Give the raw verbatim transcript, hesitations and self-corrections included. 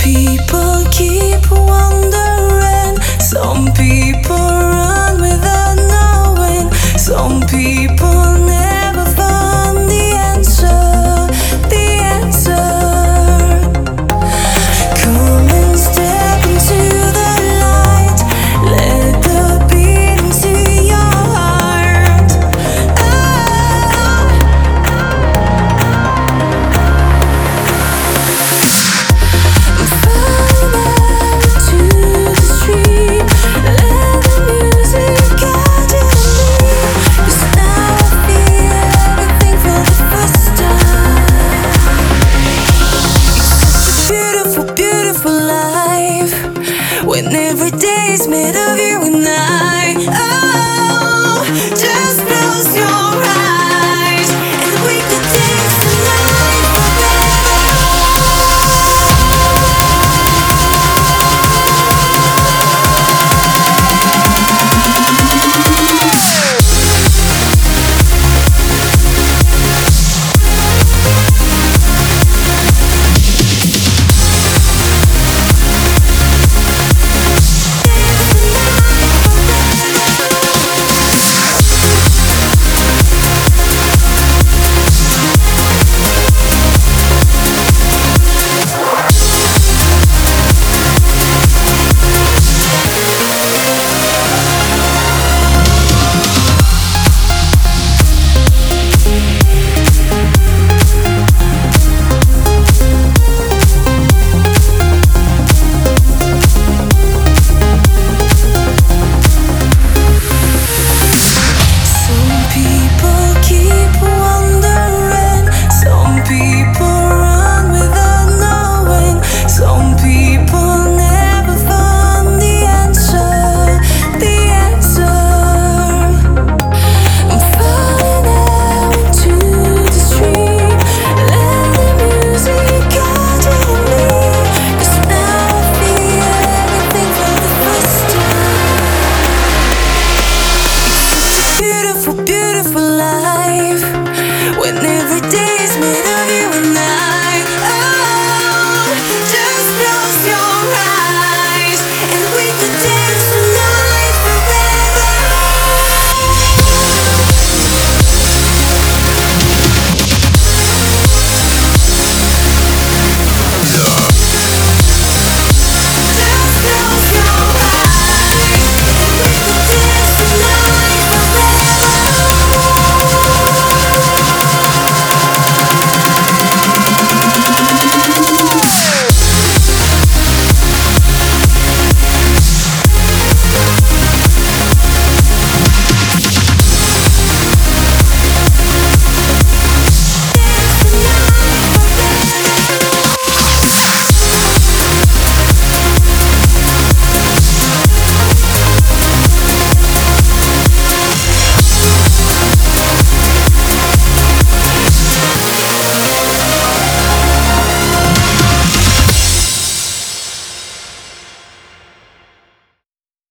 people keep wondering. Some people run without knowing. Some people never find the answer, the answer. Come and step into the light. Let the beat into your heart. Oh. Follow to the street. Let the music guide you to me. 'Cause now I feel everything for the first time. It's such a beautiful, beautiful life when every day is made of you and I. Oh, just close your eyes and we could dance tonight forever. Some people keep wondering. Some people